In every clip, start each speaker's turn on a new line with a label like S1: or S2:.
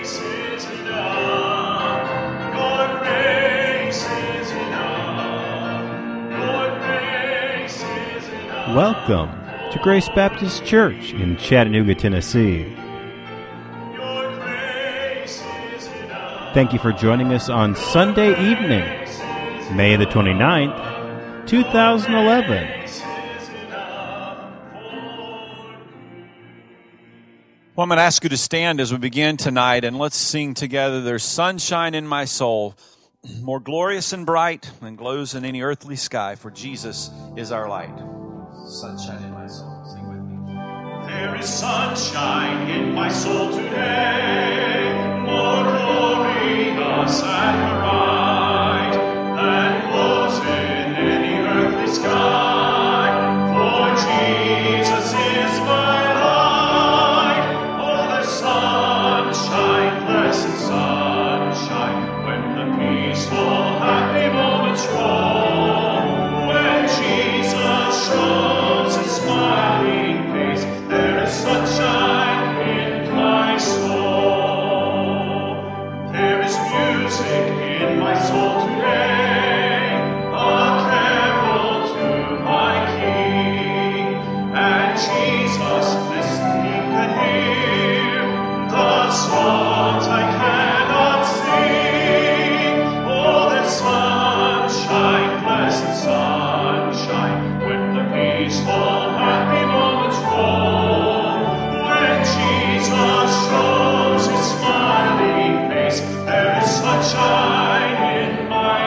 S1: Welcome to Grace Baptist Church in Chattanooga, Tennessee. Thank you for joining us on Sunday evening, May the 29th, 2011.
S2: Well, I'm going to ask you to stand as we begin tonight, and let's sing together, "There's sunshine in my soul, more glorious and bright than glows in any earthly sky, for Jesus is our light." Sunshine in my soul. Sing with me.
S3: There is sunshine in my soul today, more glorious and bright than glows in any earthly sky, for Jesus is my light. Oh, the sunshine, blessed sunshine, when the peaceful, happy moments roll, when Jesus shows his smiling face, there is sunshine in my soul. There is music in my soul today, a carol to my King. And Jesus listening can hear the songs I cannot sing. Oh, the sunshine, blessed sunshine, when the peaceful, happy moments roll, when Jesus shows his smiling face, there is sunshine in my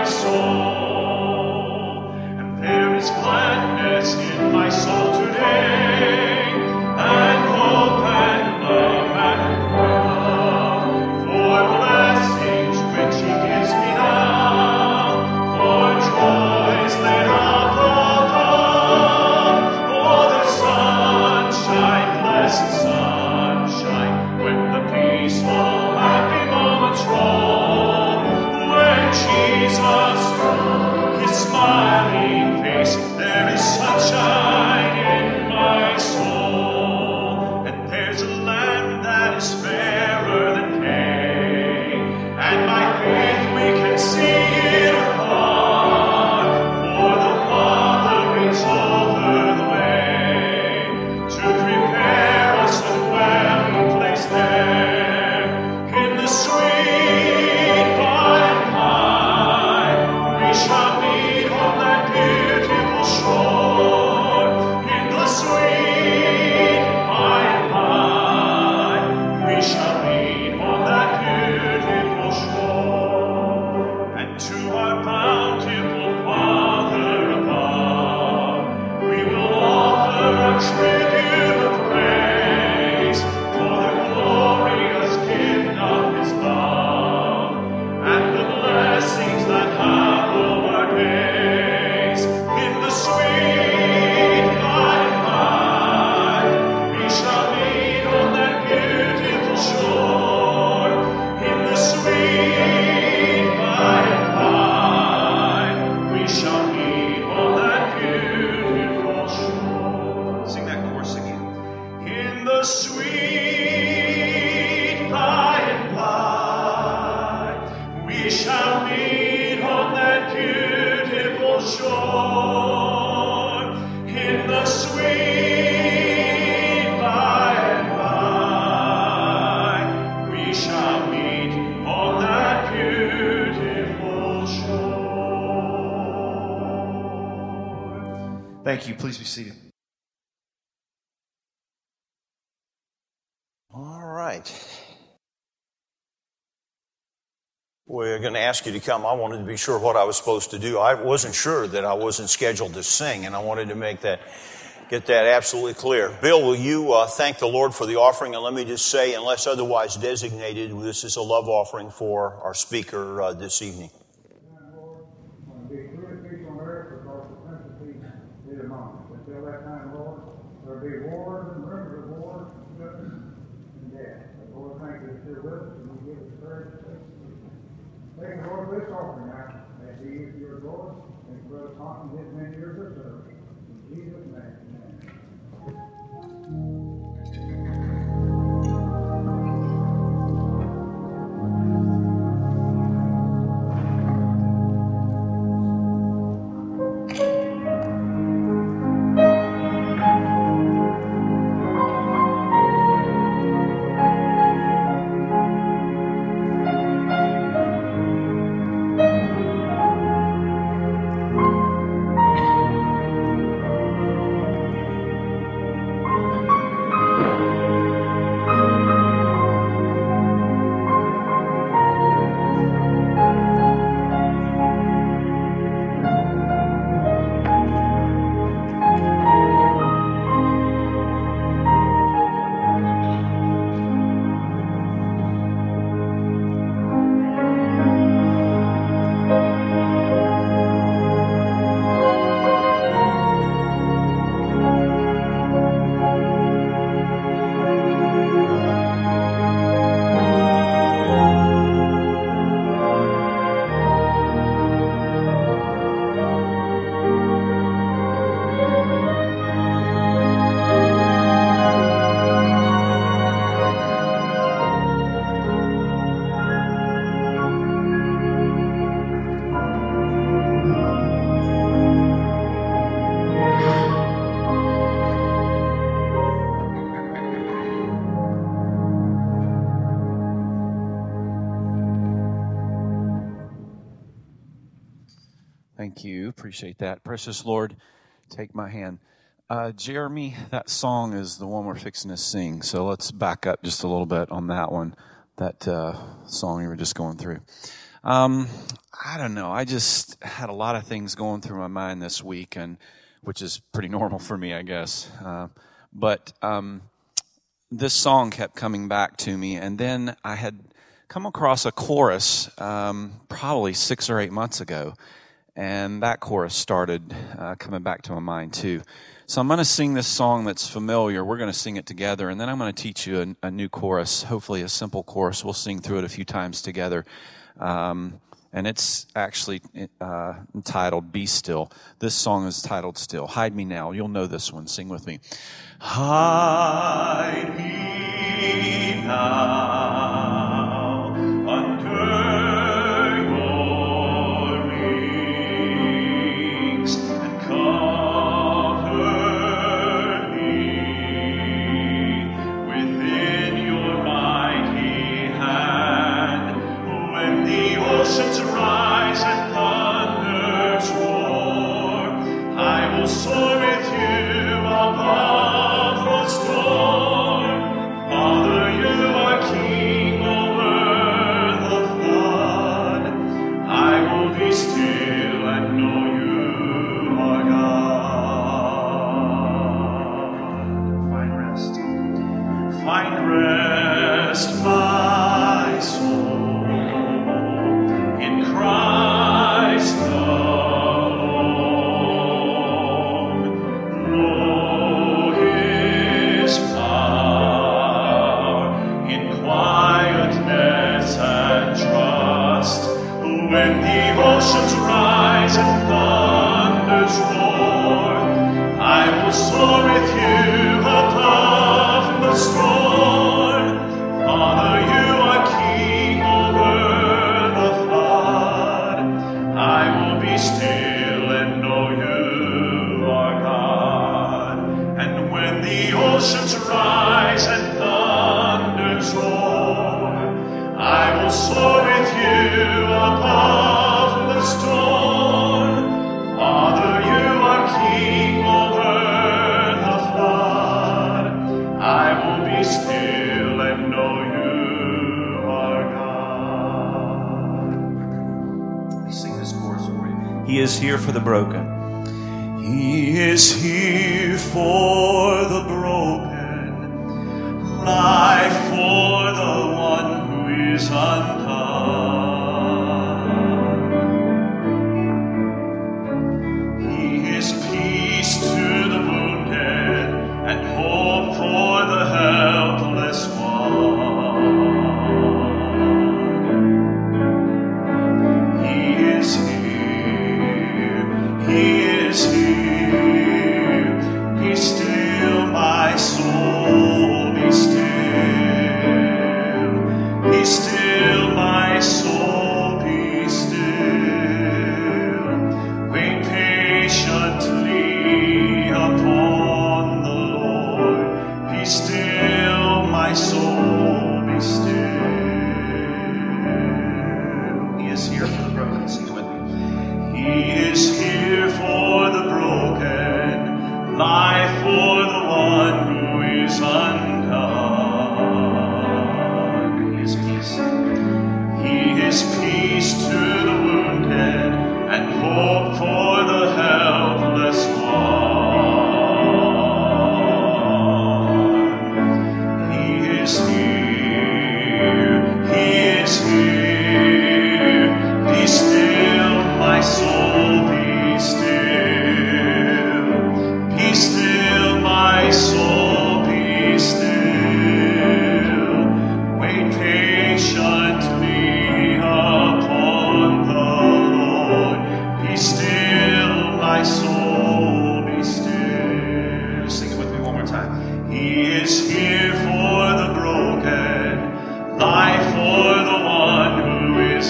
S3: soul. And there is gladness in my soul today, and hope and love and love, for blessings which he gives me now, for joys laid up above. Oh, the sunshine, blessed sunshine, when the peaceful, happy moments roll, when Jesus shows his smiling face, there is sunshine in my soul. And there's a land that is fairer than day, and by faith we can see it afar, for the Father reads over the way to prepare us a dwelling place there. In the sweet by and by, we shall meet on that beautiful shore. In the sweet by and by, we shall meet on that beautiful shore. And to our bountiful Father above, we will offer a tribute of praise for the glorious gift of his love and the blessings that hallow our days. In the sweet by and by, we shall meet on that beautiful shore. In the sweet by and by, we shall meet on that beautiful shore. Sing that chorus again. In the sweet by and by, we shall meet on that beautiful shore. In the sweet by and by, we shall meet on that beautiful shore. Thank you. Please be seated.
S4: All right. We're going to ask you to come. I wanted to be sure what I was supposed to do. I wasn't sure that I wasn't scheduled to sing, and I wanted to get that absolutely clear. Bill, will you thank the Lord for the offering? And let me just say, unless otherwise designated, this is a love offering for our speaker this evening.
S5: Until that time, Lord, there'll be wars and rumors of wars, sickness, and death. But Lord, thank you that you're with us and you give us courage to face it. Thank you, Lord, for this offering now. That be used for your glory. Thank you, Brother Thompson, his many years of service. In Jesus' name, amen.
S2: Thank you. Appreciate that. Precious Lord, take my hand. Jeremy, that song is the one we're fixing to sing. So let's back up just a little bit on that one, that song you were just going through. I don't know. I just had a lot of things going through my mind this week, and which is pretty normal for me, I guess. But this song kept coming back to me, and then I had come across a chorus probably 6 or 8 months ago. And that chorus started coming back to my mind, too. So I'm going to sing this song that's familiar. We're going to sing it together, and then I'm going to teach you a new chorus, hopefully a simple chorus. We'll sing through it a few times together. And it's actually entitled Be Still. This song is titled Still. Hide Me Now. You'll know this one. Sing with me.
S3: Hide me now under oceans rise and thunders roar. I will soar with you above the storm. Father, you are king over the flood. I will be still and know you are God. Find rest. Find rest, my soul. Christ alone, know His power in quietness and trust. When the oceans rise and thunders roar, I will soar with you above the storm. Father, you are king over the flood. I will be still and know you are God. And when the oceans rise and thunders roar, I will soar with you above the storm. Father, you are king over the flood. I will be still and know you are God. Sing this chorus for you. He is here for the broken. He is here for the broken. Life for the one who is undone. He is peace to the wounded and hope for the helpless one. He is here. He is here. Be still, my soul. Be still. Be still, my soul. Be still. Wait patiently upon the Lord. Be still, my soul. Be still. He is here for the broken. Sing it with me. He is here for the broken, life for the one who is undone. He is peace. He is peace to the wounded and hope for the helpless one. He is here. He is here. Be still, my soul, be still. Be still, my soul, be still. Wait patiently upon the Lord. Be still, my soul, be still. Sing it with me one more time. He is here for the broken, life for the one who is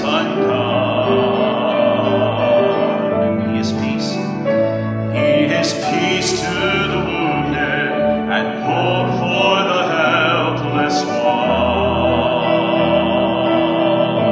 S3: undone. He is peace. He is peace to the wounded and hope for the helpless one.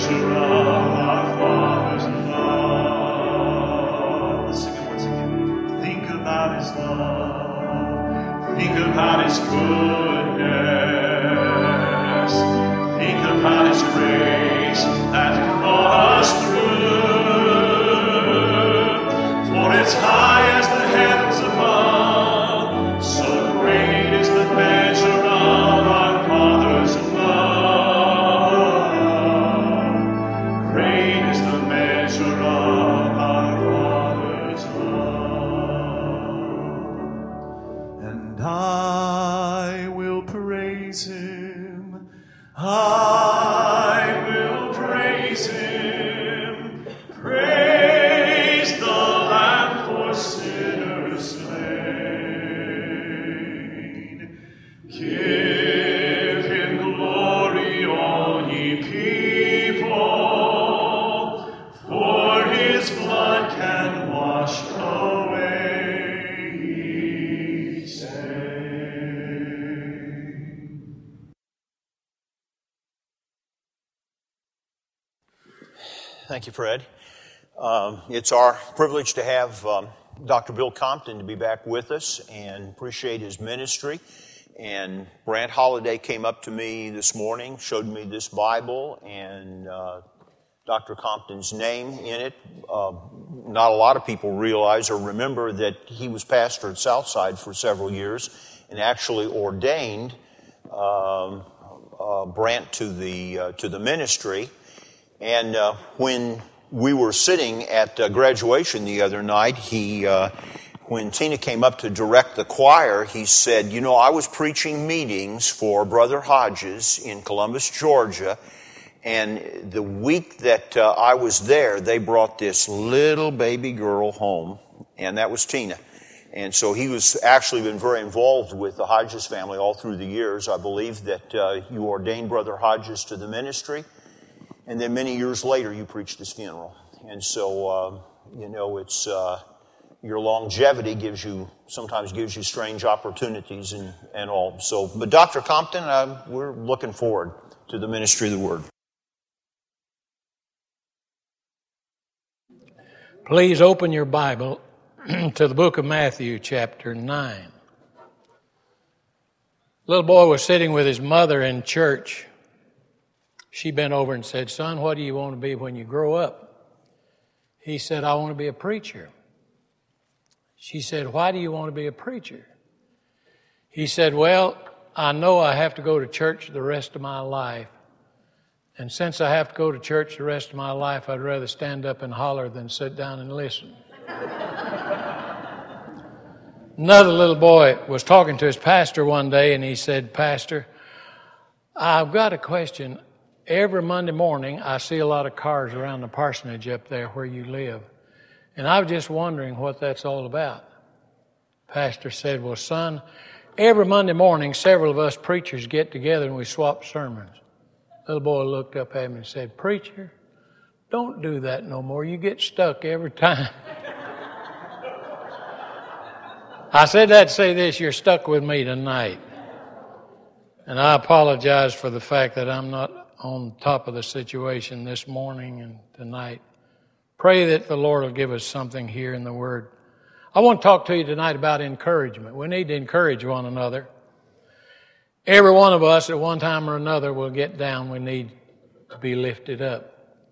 S3: measure of our Father's love. Let's sing it once again. Think about His love. Think about His goodness. Think about His grace that brought us through. For it's high as the heavens above, so great is the measure of our Father's love. Great is the measure of our Father's love. And I will praise Him. I will praise Him. Praise the Lamb for sinners slain. Give Him glory, all ye people, for His blood can wash away each stain.
S4: Thank you, Fred. It's our privilege to have Dr. Bill Compton to be back with us, and appreciate his ministry. And Brant Holliday came up to me this morning, showed me this Bible, and Dr. Compton's name in it. Not a lot of people realize or remember that he was pastor at Southside for several years and actually ordained Brant to the ministry. And when we were sitting at graduation the other night, when Tina came up to direct the choir, he said, "You know, I was preaching meetings for Brother Hodges in Columbus, Georgia, and the week that I was there, they brought this little baby girl home, and that was Tina." And so he was actually been very involved with the Hodges family all through the years. I believe that you ordained Brother Hodges to the ministry, and then many years later you preached his funeral. And so, it's your longevity sometimes gives you strange opportunities and all. So, but Dr. Compton, we're looking forward to the ministry of the Word.
S6: Please open your Bible to the book of Matthew, chapter 9. Little boy was sitting with his mother in church. She bent over and said, "Son, what do you want to be when you grow up?" He said, "I want to be a preacher." She said, "Why do you want to be a preacher?" He said, "Well, I know I have to go to church the rest of my life. And since I have to go to church the rest of my life, I'd rather stand up and holler than sit down and listen." Another little boy was talking to his pastor one day, and he said, "Pastor, I've got a question. Every Monday morning, I see a lot of cars around the parsonage up there where you live. And I was just wondering what that's all about." Pastor said, "Well, son, every Monday morning, several of us preachers get together and we swap sermons." Little boy looked up at me and said, "Preacher, don't do that no more. You get stuck every time." I said that to say this: you're stuck with me tonight. And I apologize for the fact that I'm not on top of the situation this morning and tonight. Pray that the Lord will give us something here in the Word. I want to talk to you tonight about encouragement. We need to encourage one another. Every one of us at one time or another will get down. We need to be lifted up.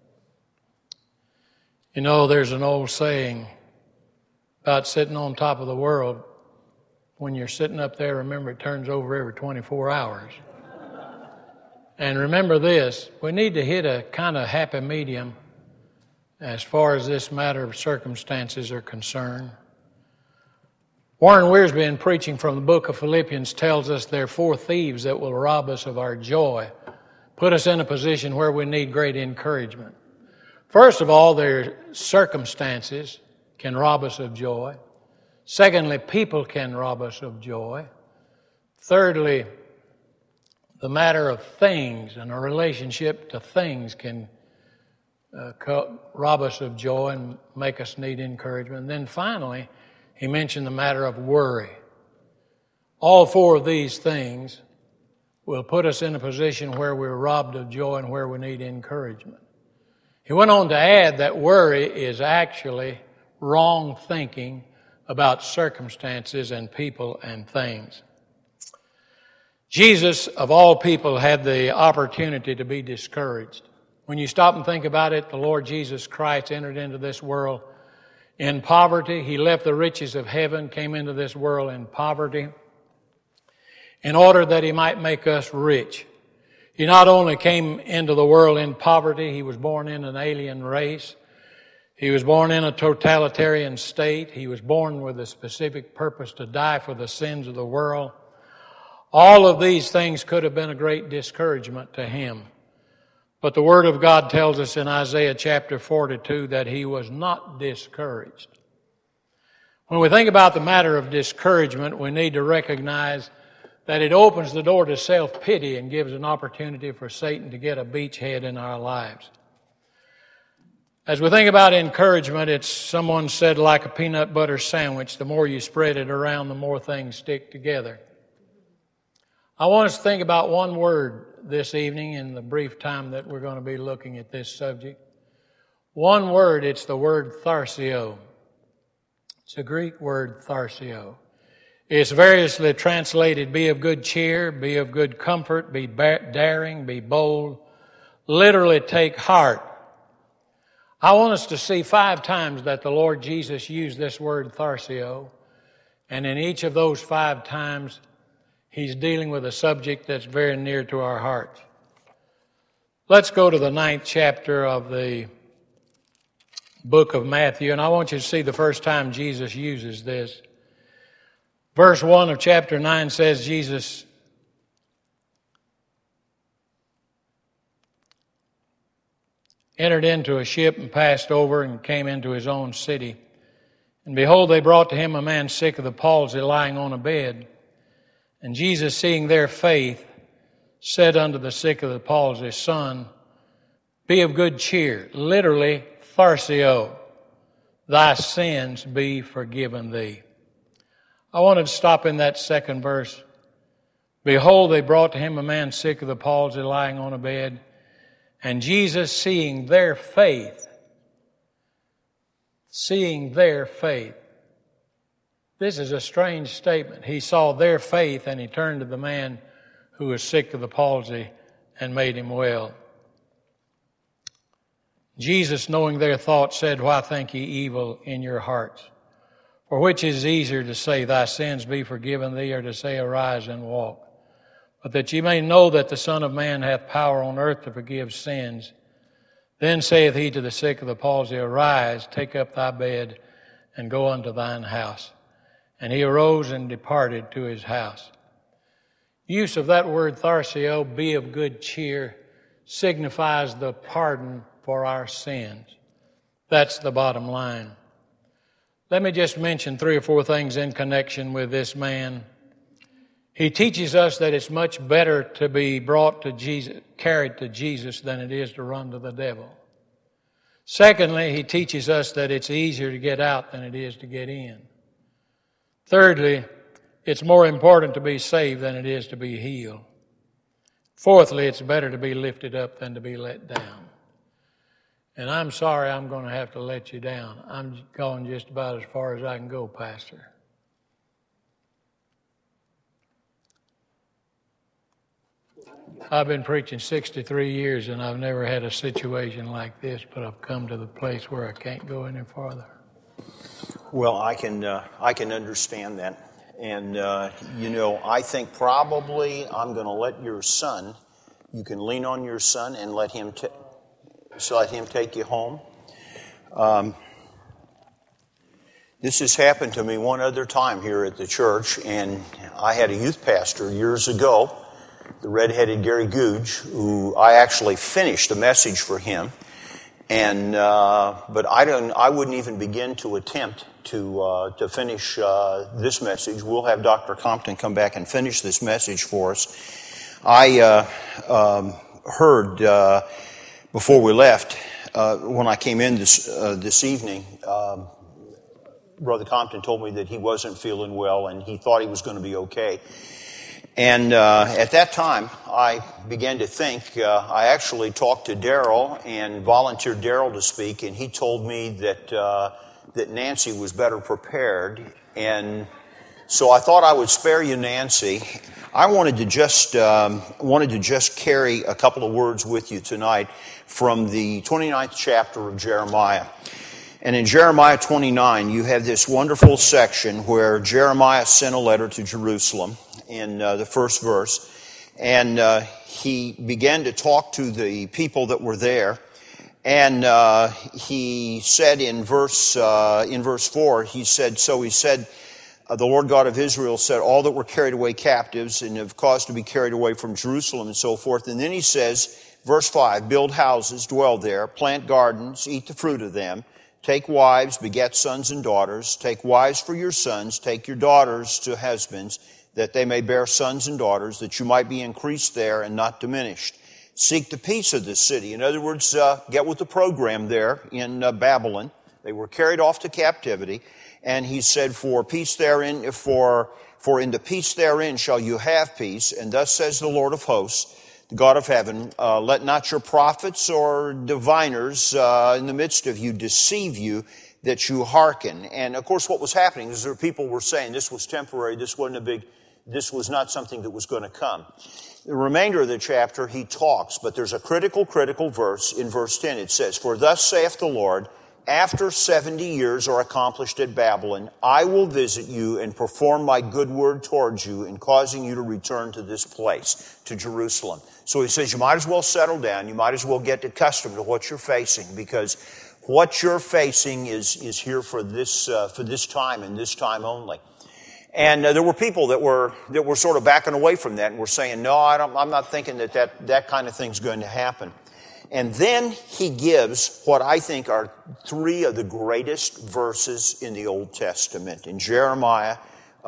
S6: You know, there's an old saying about sitting on top of the world. When you're sitting up there, remember it turns over every 24 hours. And remember this, we need to hit a kind of happy medium as far as this matter of circumstances are concerned. Warren Wiersbe, in preaching from the book of Philippians, tells us there are 4 thieves that will rob us of our joy, put us in a position where we need great encouragement. First of all, their circumstances can rob us of joy. Secondly, people can rob us of joy. Thirdly, the matter of things and a relationship to things can rob us of joy and make us need encouragement. And then finally, he mentioned the matter of worry. All 4 of these things will put us in a position where we're robbed of joy and where we need encouragement. He went on to add that worry is actually wrong thinking about circumstances and people and things. Jesus, of all people, had the opportunity to be discouraged. When you stop and think about it, the Lord Jesus Christ entered into this world in poverty. He left the riches of heaven, came into this world in poverty in order that He might make us rich. He not only came into the world in poverty, He was born in an alien race. He was born in a totalitarian state. He was born with a specific purpose to die for the sins of the world. All of these things could have been a great discouragement to Him. But the Word of God tells us in Isaiah chapter 42 that He was not discouraged. When we think about the matter of discouragement, we need to recognize that it opens the door to self-pity and gives an opportunity for Satan to get a beachhead in our lives. As we think about encouragement, it's, someone said, like a peanut butter sandwich. The more you spread it around, the more things stick together. I want us to think about one word this evening in the brief time that we're going to be looking at this subject. One word, it's the word tharsio. It's a Greek word, tharsio. It's variously translated, be of good cheer, be of good comfort, be daring, be bold. Literally, take heart. I want us to see 5 times that the Lord Jesus used this word tharsio. And in each of those 5 times, He's dealing with a subject that's very near to our hearts. Let's go to the 9th chapter of the book of Matthew, and I want you to see the first time Jesus uses this. Verse 1 of chapter 9 says, Jesus entered into a ship and passed over and came into His own city. And behold, they brought to Him a man sick of the palsy lying on a bed. And Jesus, seeing their faith, said unto the sick of the palsy, Son, be of good cheer. Literally, tharsio, thy sins be forgiven thee. I wanted to stop in that second verse. Behold, they brought to Him a man sick of the palsy lying on a bed. And Jesus, seeing their faith. This is a strange statement. He saw their faith and He turned to the man who was sick of the palsy and made him well. Jesus, knowing their thoughts, said, Why think ye evil in your hearts? For which is easier to say, Thy sins be forgiven thee, or to say, Arise and walk? But that ye may know that the Son of Man hath power on earth to forgive sins. Then saith He to the sick of the palsy, Arise, take up thy bed, and go unto thine house. And he arose and departed to his house. Use of that word tharsio, be of good cheer, signifies the pardon for our sins. That's the bottom line. Let me just mention 3 or 4 things in connection with this man. He teaches us that it's much better to be brought to Jesus, carried to Jesus, than it is to run to the devil. Secondly, he teaches us that it's easier to get out than it is to get in. Thirdly, it's more important to be saved than it is to be healed. Fourthly, it's better to be lifted up than to be let down. And I'm sorry I'm going to have to let you down. I'm going just about as far as I can go, Pastor. I've been preaching 63 years and I've never had a situation like this, but I've come to the place where I can't go any farther.
S4: Well, I can understand that. And, I think probably I'm going to let your son, you can lean on your son and let him take you home. This has happened to me one other time here at the church, and I had a youth pastor years ago, the red-headed Gary Googe, who I actually finished a message for him. And but I wouldn't even begin to attempt to finish this message. We'll have Dr. Compton come back and finish this message for us. I heard before we left, when I came in this evening, Brother Compton told me that he wasn't feeling well and he thought he was going to be okay. And at that time, I began to think, I actually talked to Darrell and volunteered Darrell to speak, and he told me that Nancy was better prepared. And so I thought I would spare you Nancy. I wanted to just carry a couple of words with you tonight from the 29th chapter of Jeremiah. And in Jeremiah 29, you have this wonderful section where Jeremiah sent a letter to Jerusalem in the first verse. And he began to talk to the people that were there. And he said in verse 4, he said, the Lord God of Israel said, all that were carried away captives and have caused to be carried away from Jerusalem and so forth. And then he says, verse 5, build houses, dwell there, plant gardens, eat the fruit of them, take wives, beget sons and daughters, take wives for your sons, take your daughters to husbands, that they may bear sons and daughters, that you might be increased there and not diminished. Seek the peace of this city. In other words, get with the program there in Babylon. They were carried off to captivity. And he said, for in the peace therein shall you have peace. And thus says the Lord of hosts, the God of heaven, let not your prophets or diviners in the midst of you deceive you, that you hearken. And of course what was happening is there people were saying this was temporary, this was not something that was going to come. The remainder of the chapter he talks, but there's a critical verse in verse 10. It says, for thus saith the Lord, after 70 years are accomplished at Babylon, I will visit you and perform my good word towards you in causing you to return to this place, to Jerusalem. So he says you might as well settle down. You might as well get accustomed to what you're facing, because what you're facing is here for this time and this time only. And there were people that were sort of backing away from that and were saying, no, I'm not thinking that kind of thing's going to happen. And then he gives what I think are three of the greatest verses in the Old Testament. In Jeremiah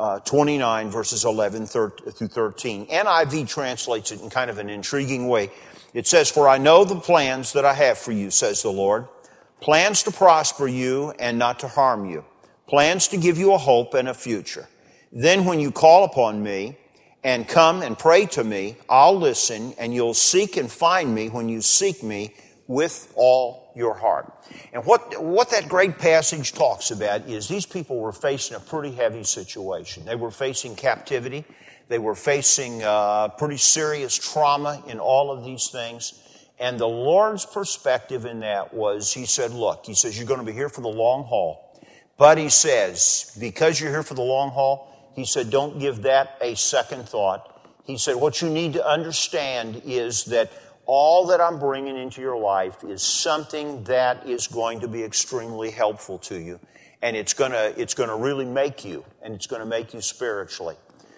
S4: 29, verses 11 through 13. NIV translates it in kind of an intriguing way. It says, for I know the plans that I have for you, says the Lord. Plans to prosper you and not to harm you. Plans to give you a hope and a future. Then when you call upon me, and come and pray to me, I'll listen, and you'll seek and find me when you seek me with all your heart. And what that great passage talks about is these people were facing a pretty heavy situation. They were facing captivity. They were facing pretty serious trauma in all of these things. And the Lord's perspective in that was, he said, look, he says, you're going to be here for the long haul. But he says, because you're here for the long haul, he said, don't give that a second thought. He said, what you need to understand is that all that I'm bringing into your life is something that is going to be extremely helpful to you. And it's going to really make you, and it's going to make you spiritually.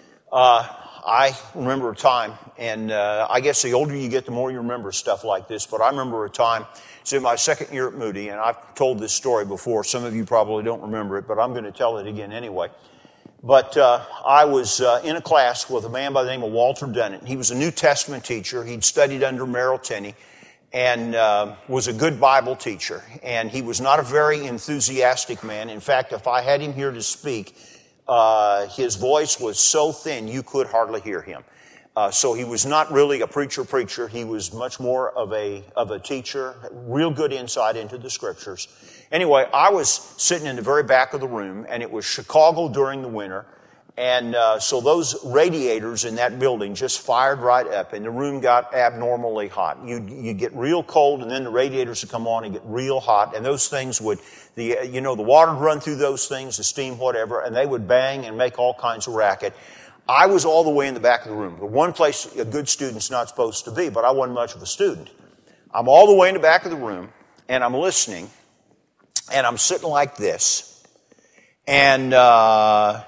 S4: I remember a time, and I guess the older you get, the more you remember stuff like this, but I remember a time, it's in my second year at Moody, and I've told this story before. Some of you probably don't remember it, but I'm going to tell it again anyway. But I was in a class with a man by the name of Walter Dunnett. He was a New Testament teacher. He'd studied under Merrill Tenney and was a good Bible teacher. And he was not a very enthusiastic man. In fact, if I had him here to speak, his voice was so thin you could hardly hear him. So he was not really a preacher. He was much more of a teacher, real good insight into the Scriptures. Anyway, I was sitting in the very back of the room, and it was Chicago during the winter. And so those radiators in that building just fired right up, and the room got abnormally hot. You'd get real cold, and then the radiators would come on and get real hot, and those things would, the water would run through those things, the steam, whatever, and they would bang and make all kinds of racket. I was all the way in the back of the room, the one place a good student's not supposed to be, but I wasn't much of a student. I'm all the way in the back of the room, and I'm listening, and I'm sitting like this. And, as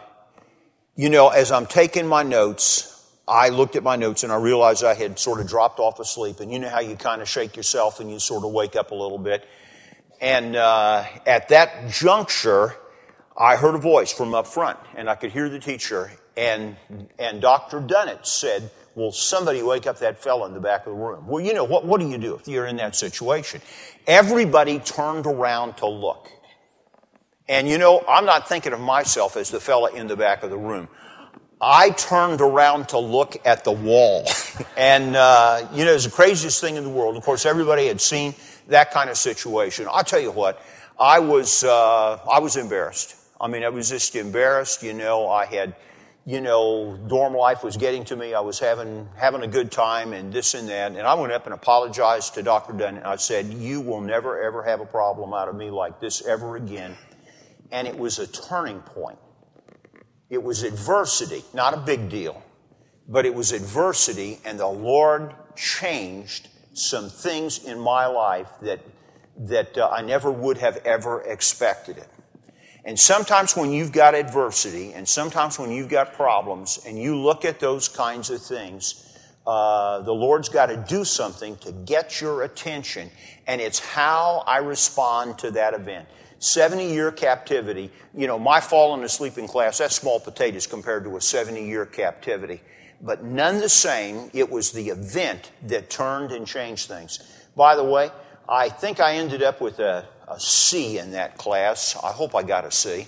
S4: I'm taking my notes, I looked at my notes, and I realized I had sort of dropped off asleep. And you know how you kind of shake yourself, and you sort of wake up a little bit. And at that juncture, I heard a voice from up front, and I could hear the teacher. And Dr. Dunnett said, "Will somebody wake up that fellow in the back of the room?" Well, what do you do if you're in that situation? Everybody turned around to look. And I'm not thinking of myself as the fella in the back of the room. I turned around to look at the wall. And, it was the craziest thing in the world. Of course, everybody had seen that kind of situation. I'll tell you what, I was embarrassed. I mean, I was just embarrassed. I had, dorm life was getting to me. I was having a good time and this and that. And I went up and apologized to Dr. Dunn. I said, you will never, ever have a problem out of me like this ever again. And it was a turning point. It was adversity, not a big deal, but it was adversity, and the Lord changed some things in my life that I never would have ever expected it. And sometimes when you've got adversity, and sometimes when you've got problems, and you look at those kinds of things, the Lord's got to do something to get your attention, and it's how I respond to that event. 70-year captivity, my falling asleep in class, that's small potatoes compared to a 70-year captivity. But none the same, it was the event that turned and changed things. By the way, I think I ended up with a C in that class. I hope I got a C.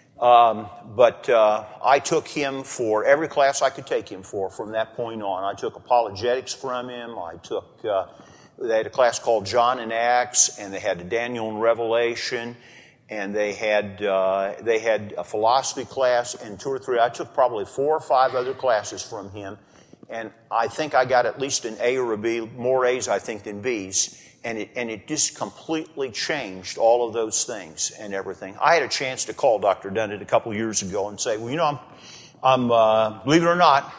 S4: But I took him for every class I could take him for from that point on. I took apologetics from him. They had a class called John and Acts, and they had a Daniel and Revelation, and they had a philosophy class and 2 or 3. I took probably 4 or 5 other classes from him, and I think I got at least an A or a B, more A's I think than B's, and it just completely changed all of those things and everything. I had a chance to call Dr. Dunnett a couple years ago and say, well, I'm believe it or not,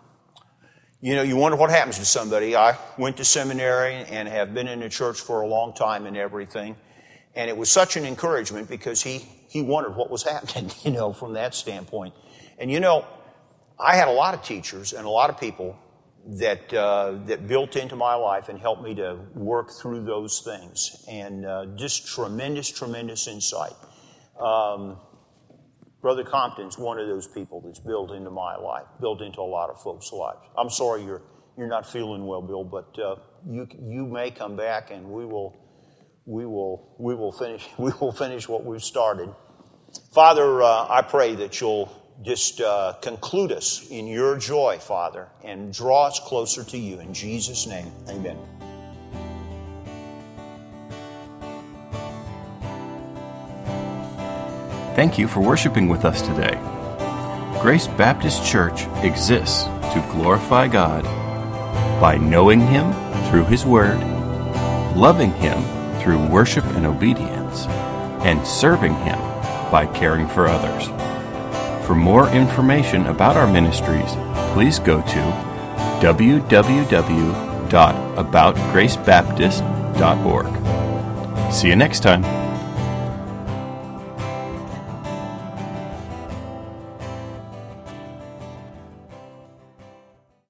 S4: you wonder what happens to somebody. I went to seminary and have been in the church for a long time and everything. And it was such an encouragement because he wondered what was happening, from that standpoint. And, I had a lot of teachers and a lot of people that built into my life and helped me to work through those things. And just tremendous, tremendous insight. Brother Compton's one of those people that's built into my life, built into a lot of folks' lives. I'm sorry you're not feeling well, Bill, but you may come back and we will finish what we've started. Father, I pray that you'll just conclude us in your joy, Father, and draw us closer to you. In Jesus' name, amen.
S1: Thank you for worshiping with us today. Grace Baptist Church exists to glorify God by knowing Him through His Word, loving Him through worship and obedience, and serving Him by caring for others. For more information about our ministries, please go to www.aboutgracebaptist.org. See you next time.